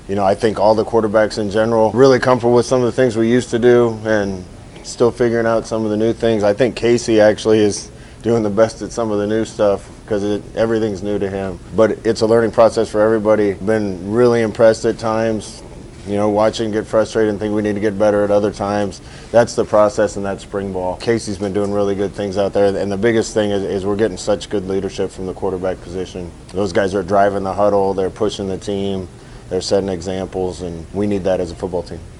I think all the quarterbacks in general really comfortable with some of the things we used to do and still figuring out some of the new things. I think Casey actually is doing the best at some of the new stuff because everything's new to him. But it's a learning process for everybody. Been really impressed at times, watching get frustrated and think we need to get better at other times. That's the process and that's spring ball. Casey's been doing really good things out there, and the biggest thing is we're getting such good leadership from the quarterback position. Those guys are driving the huddle, they're pushing the team, they're setting examples, and we need that as a football team.